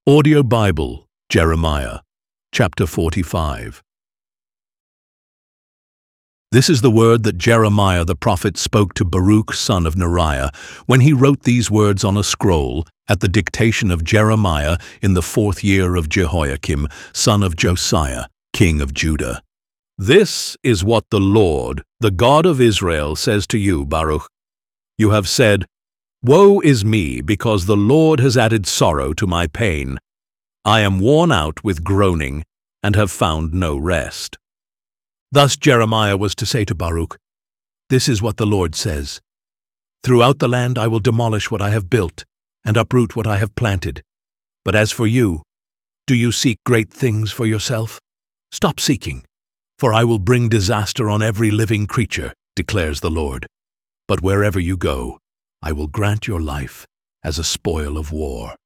Audio Bible, Jeremiah, chapter 45. This is the word that Jeremiah the prophet spoke to Baruch son of Neriah when he wrote these words on a scroll at the dictation of Jeremiah in the 4th year of Jehoiakim, son of Josiah, king of Judah. This is what the Lord, the God of Israel, says to you, Baruch. You have said, "Woe is me, because the Lord has added sorrow to my pain. I am worn out with groaning, and have found no rest." Thus Jeremiah was to say to Baruch, "This is what the Lord says. Throughout the land I will demolish what I have built, and uproot what I have planted. But as for you, do you seek great things for yourself? Stop seeking, for I will bring disaster on every living creature, declares the Lord. But wherever you go, I will grant your life as a spoil of war."